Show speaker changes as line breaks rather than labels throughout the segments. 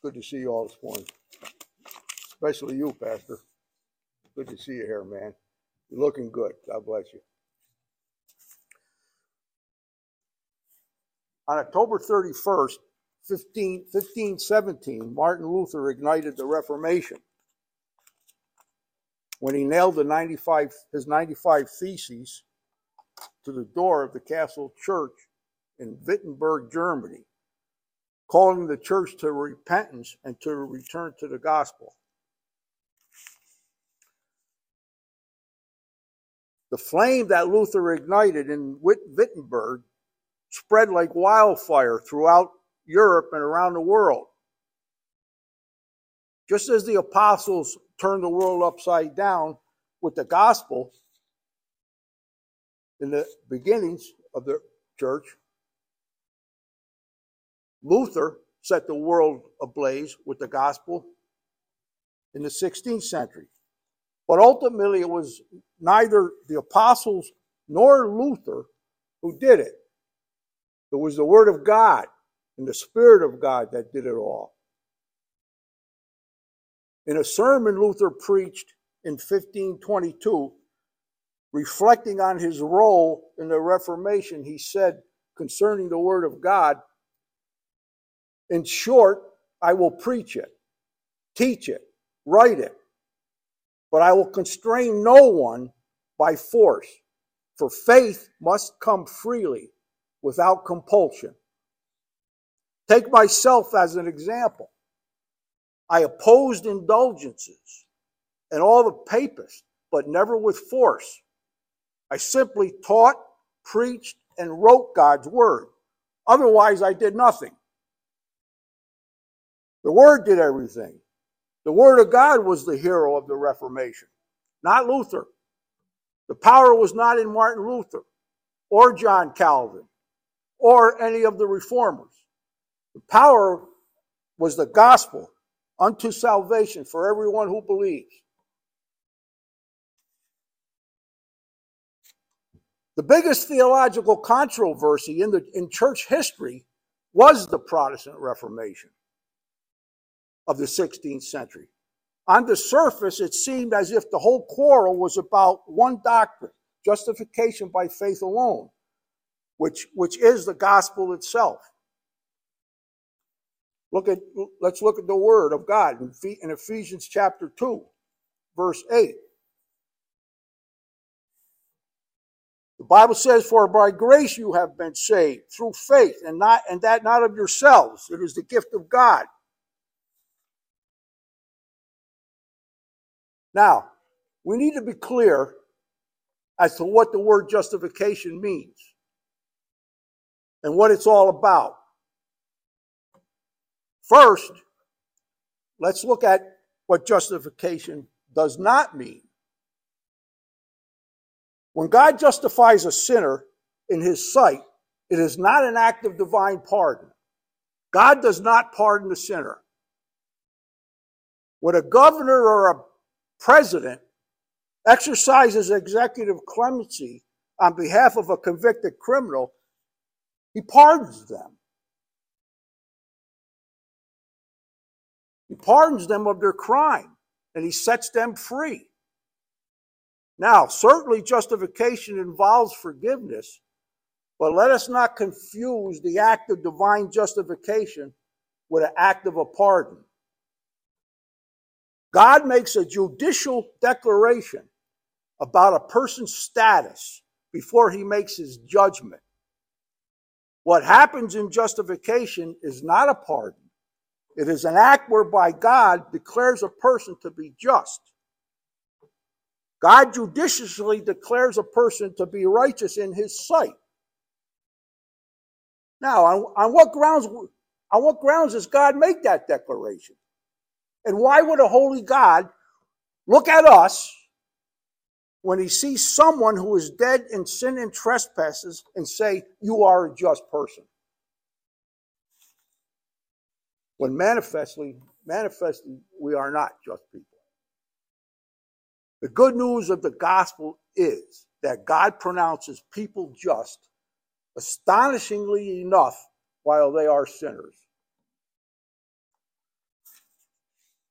Good to see you all this morning. Especially you, Pastor. Good to see you here, man. You're looking good. God bless you. On October 31st, 1517, Martin Luther ignited the Reformation when he nailed his 95 Theses to the door of the Castle Church in Wittenberg, Germany, calling the church to repentance and to return to the gospel. The flame that Luther ignited in Wittenberg spread like wildfire throughout Europe and around the world. Just as the apostles turned the world upside down with the gospel in the beginnings of the church, Luther set the world ablaze with the gospel in the 16th century. But ultimately, it was neither the apostles nor Luther who did it. It was the Word of God and the Spirit of God that did it all. In a sermon Luther preached in 1522, reflecting on his role in the Reformation, he said concerning the Word of God, "In short, I will preach it, teach it, write it, but I will constrain no one by force, for faith must come freely without compulsion. Take myself as an example. I opposed indulgences and all the papists, but never with force. I simply taught, preached, and wrote God's word. Otherwise, I did nothing. The Word did everything. The Word of God was the hero of the Reformation, not Luther. The power was not in Martin Luther or John Calvin or any of the reformers. The power was the gospel unto salvation for everyone who believes. The biggest theological controversy in church history was the Protestant Reformation of the 16th century. On the surface, it seemed as if the whole quarrel was about one doctrine, justification by faith alone, which is the gospel itself. Let's look at the Word of God in Ephesians chapter 2, verse 8. The Bible says, "For by grace you have been saved through faith, and that not of yourselves. It is the gift of God." Now, we need to be clear as to what the word justification means and what it's all about. First, let's look at what justification does not mean. When God justifies a sinner in his sight, it is not an act of divine pardon. God does not pardon the sinner. When a governor or a president exercises executive clemency on behalf of a convicted criminal, he pardons them. He pardons them of their crime, and he sets them free. Now, certainly justification involves forgiveness, but let us not confuse the act of divine justification with an act of a pardon. God makes a judicial declaration about a person's status before he makes his judgment. What happens in justification is not a pardon. It is an act whereby God declares a person to be just. God judiciously declares a person to be righteous in his sight. Now, on what grounds does God make that declaration? And why would a holy God look at us when he sees someone who is dead in sin and trespasses and say, "You are a just person"? When manifestly, we are not just people. The good news of the gospel is that God pronounces people just, astonishingly enough, while they are sinners.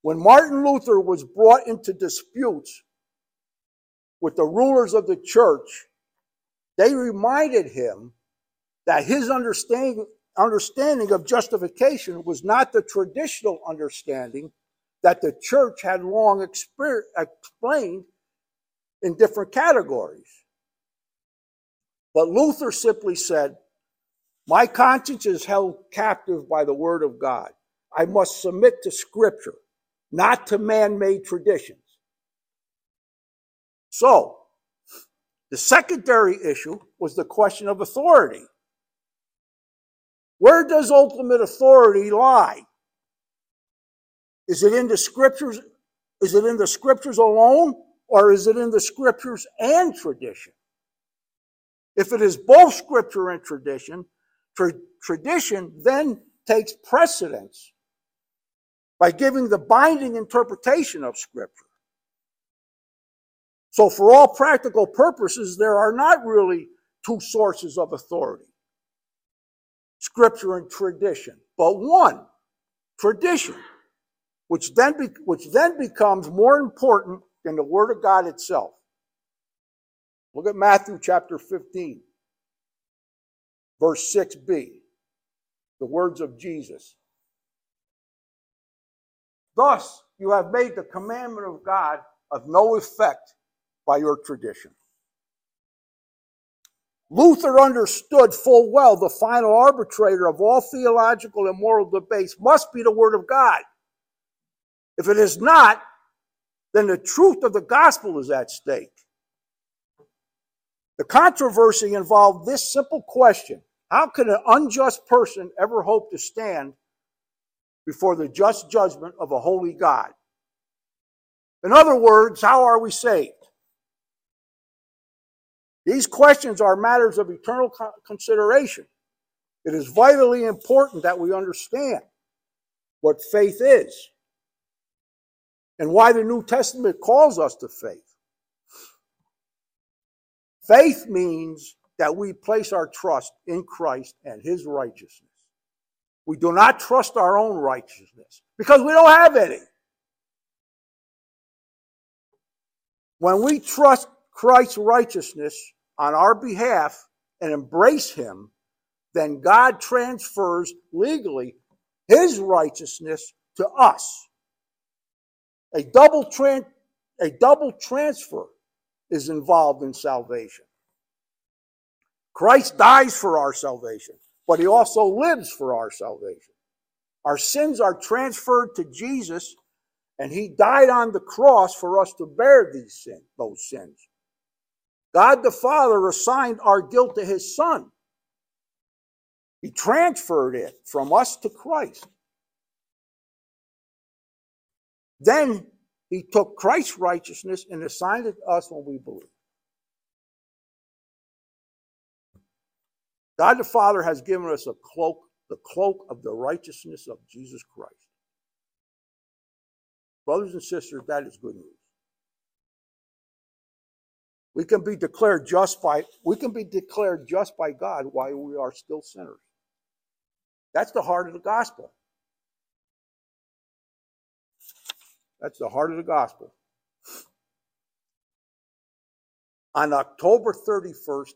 When Martin Luther was brought into disputes with the rulers of the church, they reminded him that his understanding of justification was not the traditional understanding that the church had long explained in different categories. But Luther simply said, "My conscience is held captive by the word of God. I must submit to Scripture, not to man-made traditions." So, the secondary issue was the question of authority. Where does ultimate authority lie? Is it in the Scriptures? Is it in the Scriptures alone, or is it in the Scriptures and tradition? If it is both Scripture and tradition, tradition then takes precedence by giving the binding interpretation of Scripture. So for all practical purposes, there are not really two sources of authority, Scripture and tradition, but one, tradition, which then becomes more important than the Word of God itself. Look at Matthew chapter 15, verse 6b, the words of Jesus. "Thus you have made the commandment of God of no effect by your tradition." Luther understood full well the final arbitrator of all theological and moral debates must be the Word of God. If it is not, then the truth of the gospel is at stake. The controversy involved this simple question: how can an unjust person ever hope to stand before the just judgment of a holy God? In other words, how are we saved? These questions are matters of eternal consideration. It is vitally important that we understand what faith is and why the New Testament calls us to faith. Faith means that we place our trust in Christ and His righteousness. We do not trust our own righteousness because we don't have any. When we trust Christ's righteousness on our behalf and embrace Him, then God transfers legally His righteousness to us. A double transfer is involved in salvation. Christ dies for our salvation, but He also lives for our salvation. Our sins are transferred to Jesus, and He died on the cross for us to bear those sins. God the Father assigned our guilt to His Son. He transferred it from us to Christ. Then He took Christ's righteousness and assigned it to us when we believe. God the Father has given us a cloak, the cloak of the righteousness of Jesus Christ. Brothers and sisters, that is good news. We can be declared just by God while we are still sinners. That's the heart of the gospel. That's the heart of the gospel. On October 31st,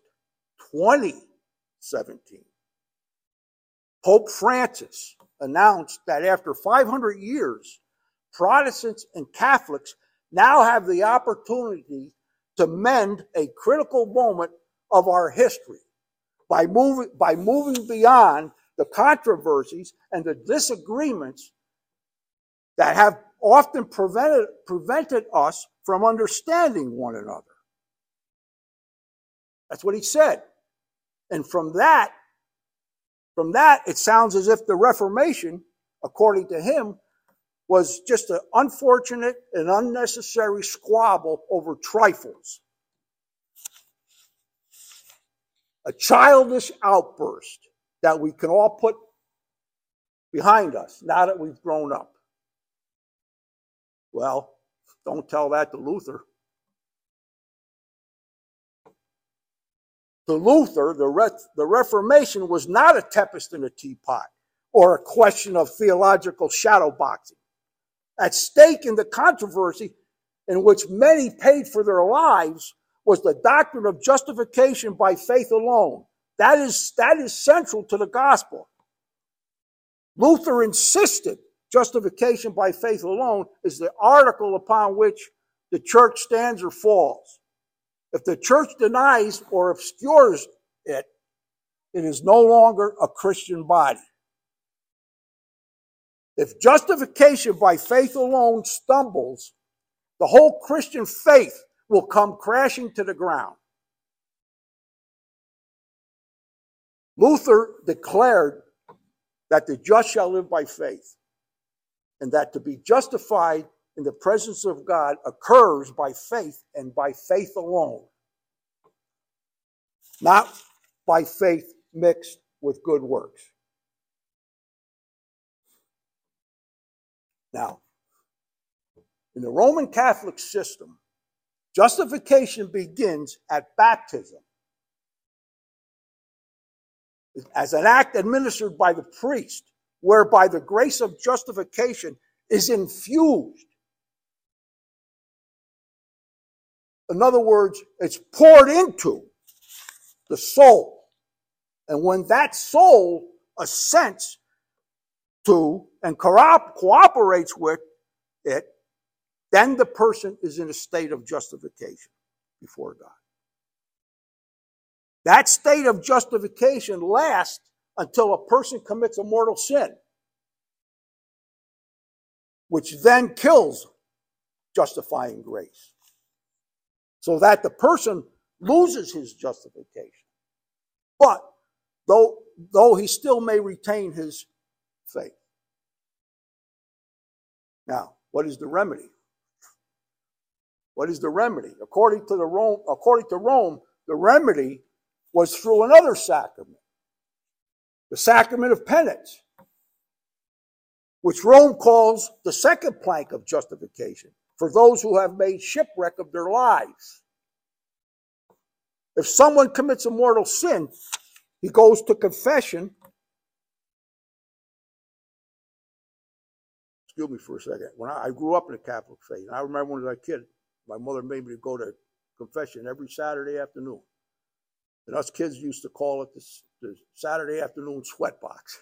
2017, Pope Francis announced that after 500 years, Protestants and Catholics now have the opportunity to mend a critical moment of our history by moving beyond the controversies and the disagreements that have often prevented us from understanding one another. That's what he said. And from that, it sounds as if the Reformation, according to him, was just an unfortunate and unnecessary squabble over trifles. A childish outburst that we can all put behind us now that we've grown up. Well, don't tell that to Luther. To Luther, the Reformation was not a tempest in a teapot or a question of theological shadowboxing. At stake in the controversy in which many paid for their lives was the doctrine of justification by faith alone. That is central to the gospel. Luther insisted justification by faith alone is the article upon which the church stands or falls. If the church denies or obscures it, it is no longer a Christian body. If justification by faith alone stumbles, the whole Christian faith will come crashing to the ground. Luther declared that the just shall live by faith, and that to be justified in the presence of God occurs by faith and by faith alone, not by faith mixed with good works. Now, in the Roman Catholic system, justification begins at baptism as an act administered by the priest, whereby the grace of justification is infused. In other words, it's poured into the soul. And when that soul assents to and cooperates with it, then the person is in a state of justification before God. That state of justification lasts until a person commits a mortal sin, which then kills justifying grace, so that the person loses his justification. But though he still may retain his faith. Now, what is the remedy? What is the remedy? According to Rome, the remedy was through another sacrament, the sacrament of penance, which Rome calls the second plank of justification for those who have made shipwreck of their lives. If someone commits a mortal sin, he goes to confession. Excuse me for a second. When I grew up in the Catholic faith, and I remember when I was a kid, my mother made me to go to confession every Saturday afternoon. And us kids used to call it the Saturday afternoon sweat box.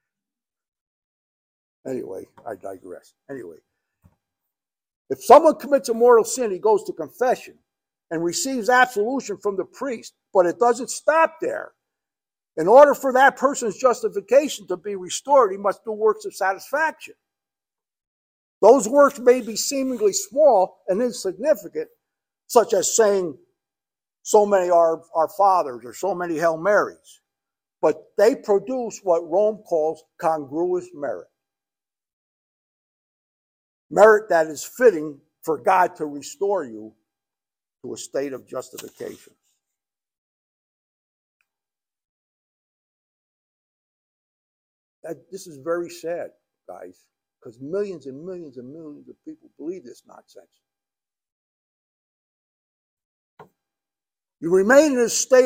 Anyway, I digress. Anyway, if someone commits a mortal sin, he goes to confession and receives absolution from the priest, but it doesn't stop there. In order for that person's justification to be restored, he must do works of satisfaction. Those works may be seemingly small and insignificant, such as saying so many Our Fathers or so many Hail Marys, but they produce what Rome calls congruous merit. Merit that is fitting for God to restore you to a state of justification. This is very sad, guys, because millions and millions and millions of people believe this nonsense. You remain in this state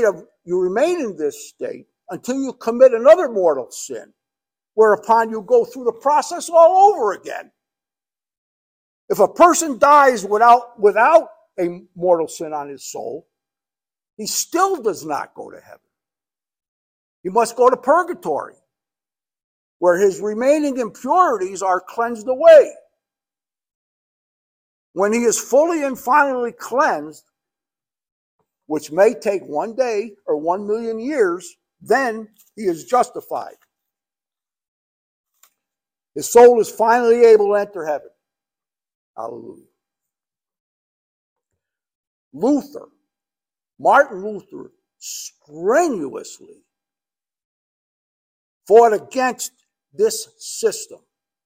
until you commit another mortal sin, whereupon you go through the process all over again. If a person dies without a mortal sin on his soul, he still does not go to heaven. He must go to purgatory, where his remaining impurities are cleansed away. When he is fully and finally cleansed, which may take 1 day or 1,000,000 years, then he is justified. His soul is finally able to enter heaven. Hallelujah. Martin Luther, strenuously fought against this system.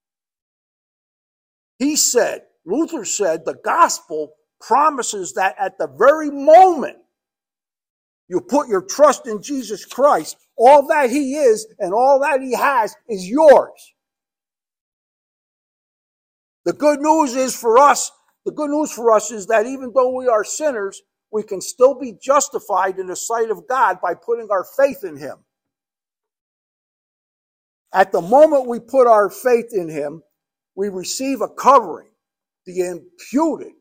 Luther said, the gospel promises that at the very moment you put your trust in Jesus Christ, all that he is and all that he has is yours. The good news for us is that even though we are sinners, we can still be justified in the sight of God by putting our faith in him. At the moment we put our faith in him, we receive a covering, the imputed,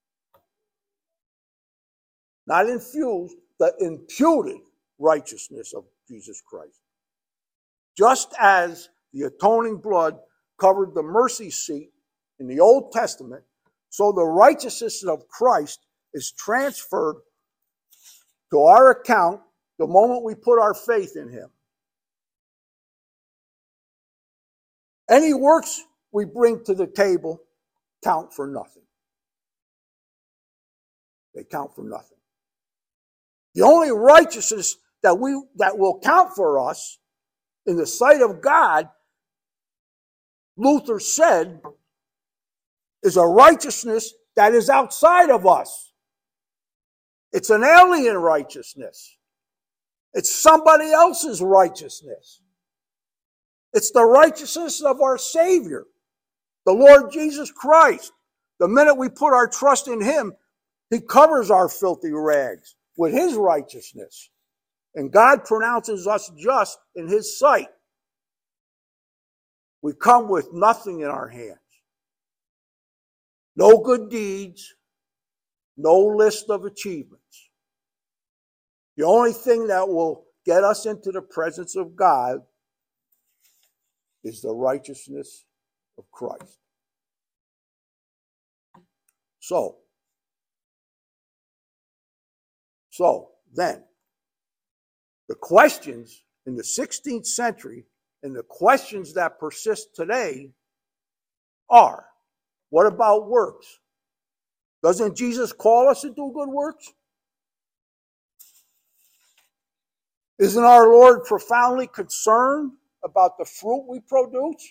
not infused, the imputed righteousness of Jesus Christ. Just as the atoning blood covered the mercy seat in the Old Testament, so the righteousness of Christ is transferred to our account the moment we put our faith in him. Any works we bring to the table count for nothing. They count for nothing. The only righteousness that will count for us in the sight of God, Luther said, is a righteousness that is outside of us. It's an alien righteousness. It's somebody else's righteousness. It's the righteousness of our Savior, the Lord Jesus Christ. The minute we put our trust in him, he covers our filthy rags with his righteousness. And God pronounces us just in his sight. We come with nothing in our hands. No good deeds, no list of achievements. The only thing that will get us into the presence of God is the righteousness of Christ. So then, the questions in the 16th century and the questions that persist today are, what about works? Doesn't Jesus call us to do good works? Isn't our Lord profoundly concerned about the fruit we produce?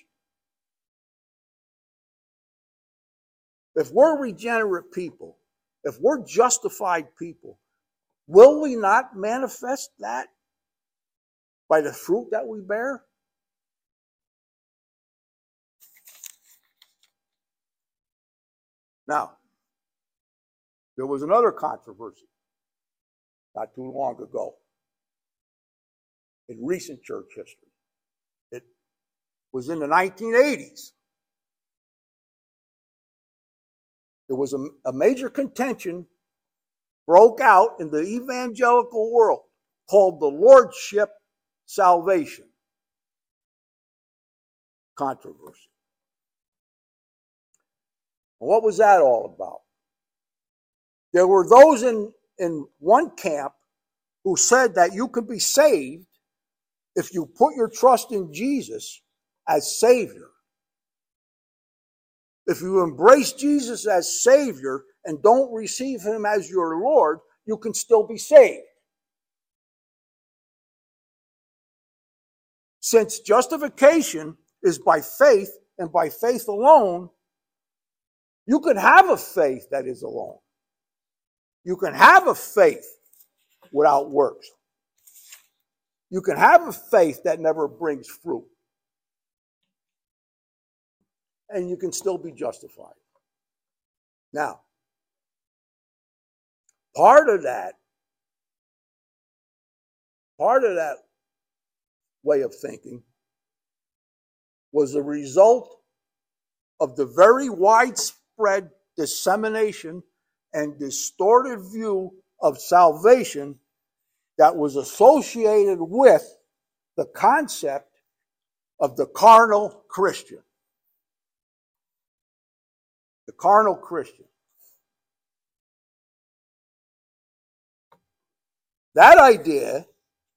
If we're regenerate people, if we're justified people, will we not manifest that by the fruit that we bear? Now, there was another controversy not too long ago in recent church history. It was in the 1980s. There was a major contention broke out in the evangelical world called the Lordship Salvation controversy. What was that all about? There were those in one camp who said that you could be saved if you put your trust in Jesus as Savior. If you embrace Jesus as Savior and don't receive him as your Lord, you can still be saved. Since justification is by faith and by faith alone, you can have a faith that is alone. You can have a faith without works. You can have a faith that never brings fruit. And you can still be justified. Now, part of that way of thinking was a result of the very widespread dissemination and distorted view of salvation that was associated with the concept of the carnal Christian. The carnal Christian. That idea,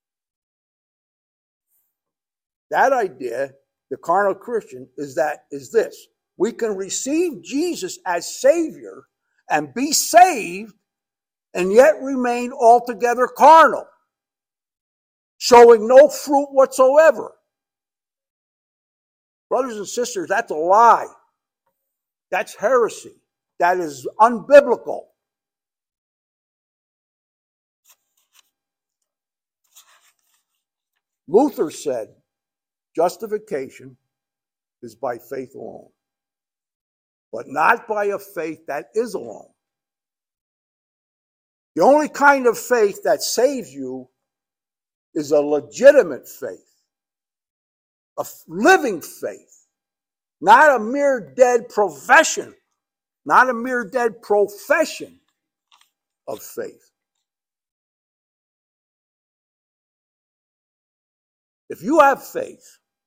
the carnal Christian, is this. We can receive Jesus as Savior and be saved and yet remain altogether carnal, showing no fruit whatsoever. Brothers and sisters, that's a lie. That's heresy. That is unbiblical. Luther said, justification is by faith alone, but not by a faith that is alone. The only kind of faith that saves you is a legitimate faith, a living faith, Not a mere dead profession. Not a mere dead profession of faith. If you have faith,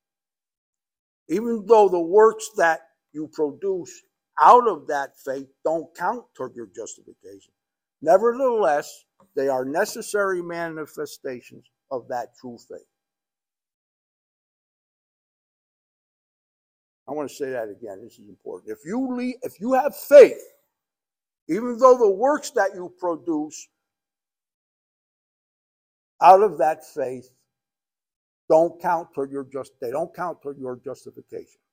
even though the works that you produce out of that faith don't count toward your justification, nevertheless, they are necessary manifestations of that true faith. I want to say that again. This is important. If you have faith, even though the works that you produce out of that faith don't count toward your justification.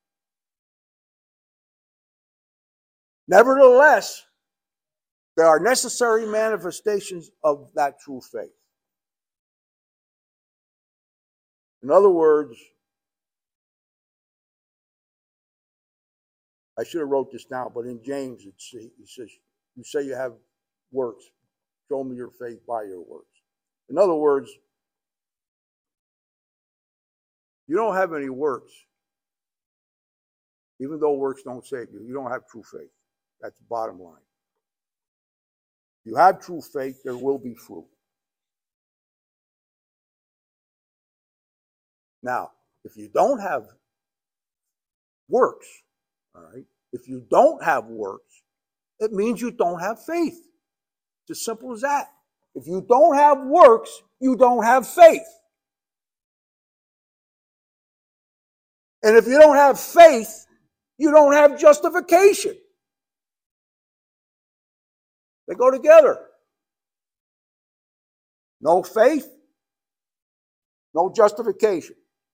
Nevertheless, there are necessary manifestations of that true faith. In other words, I should have wrote this down, but in James it says, you say you have works. Show me your faith by your works. In other words, you don't have any works. Even though works don't save you, you don't have true faith. That's the bottom line. If you have true faith, there will be fruit. Now, if you don't have works, all right, if you don't have works, it means you don't have faith. It's as simple as that. If you don't have works, you don't have faith. And if you don't have faith, you don't have justification. They go together. No faith, no justification.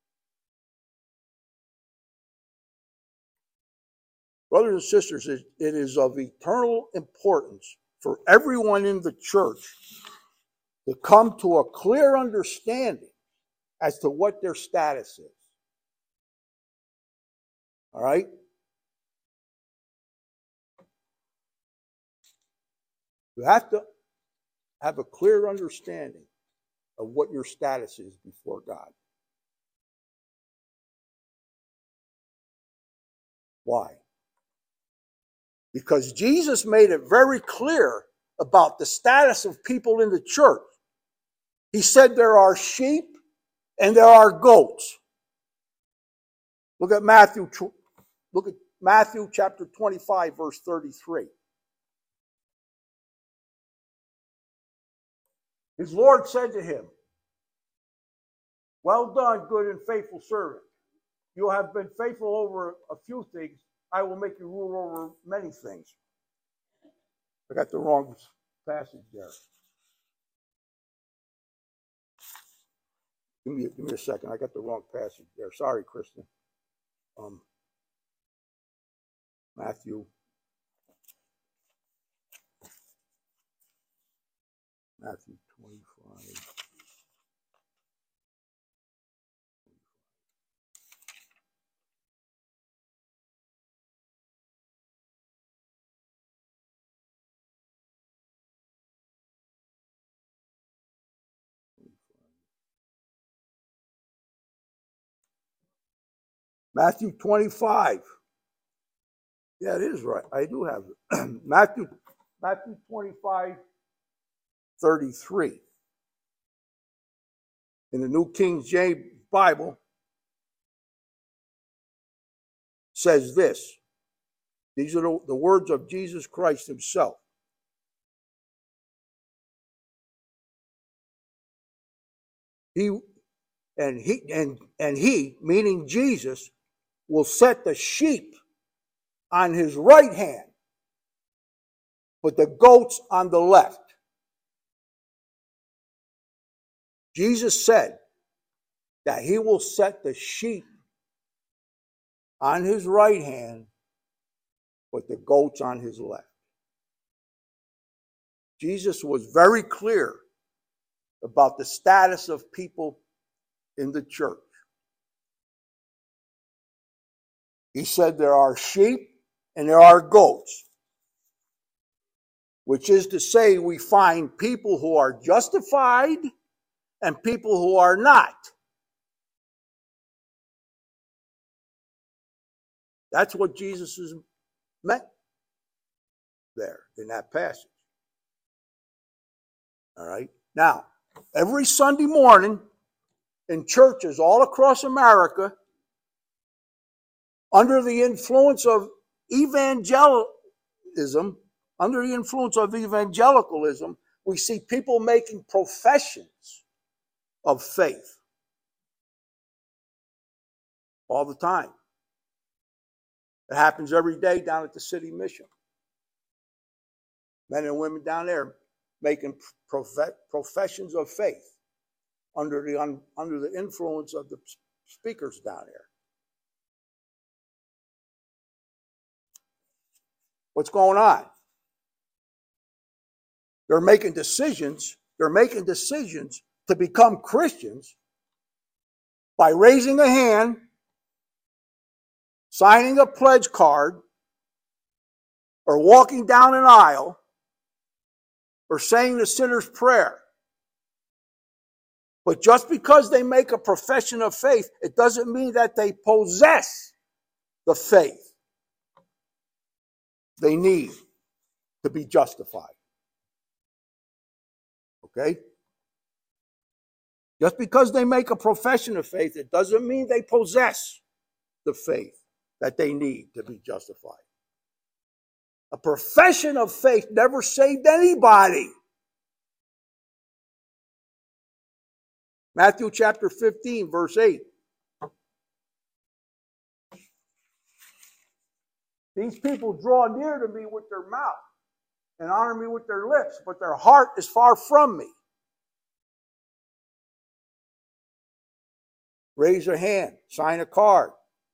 Brothers and sisters, it is of eternal importance for everyone in the church to come to a clear understanding as to what their status is. All right? You have to have a clear understanding of what your status is before God. Why? Because Jesus made it very clear about the status of people in the church. He said there are sheep and there are goats. Look at Matthew chapter 25, verse 33. His Lord said to him, "Well done, good and faithful servant. You have been faithful over a few things. I will make you rule over many things." I got the wrong passage there. Give me a second. I got the wrong passage there. Sorry, Kristen. Matthew 25. Matthew 25. Yeah, it is right. I do have it. Matthew 25, 33. In the New King James Bible says this. These are the words of Jesus Christ himself. He, meaning Jesus, will set the sheep on his right hand, but the goats on the left. Jesus said that he will set the sheep on his right hand, but the goats on his left. Jesus was very clear about the status of people in the church. He said there are sheep and there are goats, which is to say we find people who are justified and people who are not. That's what Jesus is meant there in that passage. All right? Now, every Sunday morning in churches all across America, under the influence of evangelicalism, we see people making professions of faith all the time. It happens every day down at the city mission. Men and women down there making professions of faith under the influence of the speakers down there. What's going on? They're making decisions to become Christians by raising a hand, signing a pledge card, or walking down an aisle, or saying the sinner's prayer. But just because they make a profession of faith, it doesn't mean that they possess the faith they need to be justified. Okay? Just because they make a profession of faith, it doesn't mean they possess the faith that they need to be justified. A profession of faith never saved anybody. Matthew chapter 15, verse 8. These people draw near to me with their mouth and honor me with their lips, but their heart is far from me. Raise your hand, sign a card,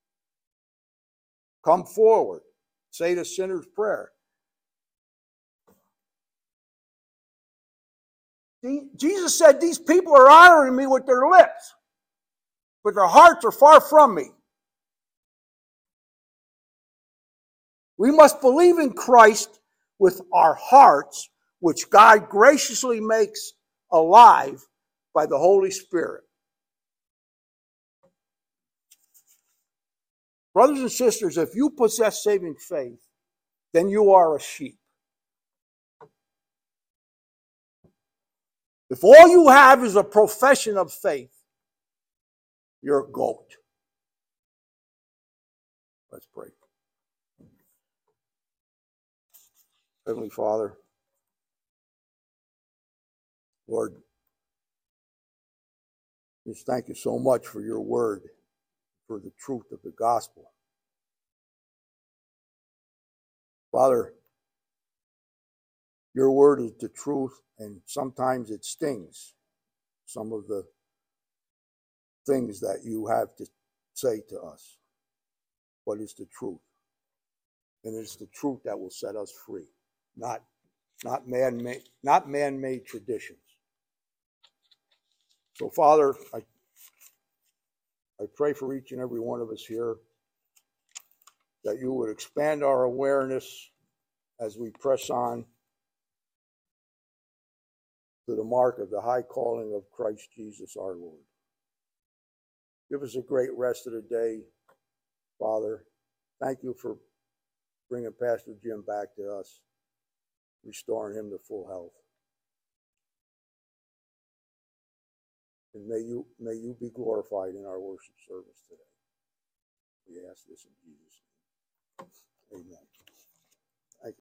come forward, say the sinner's prayer. Jesus said these people are honoring me with their lips, but their hearts are far from me. We must believe in Christ with our hearts, which God graciously makes alive by the Holy Spirit. Brothers and sisters, if you possess saving faith, then you are a sheep. If all you have is a profession of faith, you're a goat. Let's pray. Heavenly Father, Lord, just thank you so much for your word, for the truth of the gospel. Father, your word is the truth, and sometimes it stings. Some of the things that you have to say to us. But it's the truth. And it's the truth that will set us free, not man-made traditions. So, Father, I pray for each and every one of us here that you would expand our awareness as we press on to the mark of the high calling of Christ Jesus our Lord. Give us a great rest of the day, Father. Thank you for bringing Pastor Jim back to us, restoring him to full health. And may you be glorified in our worship service today. We ask this in Jesus' name.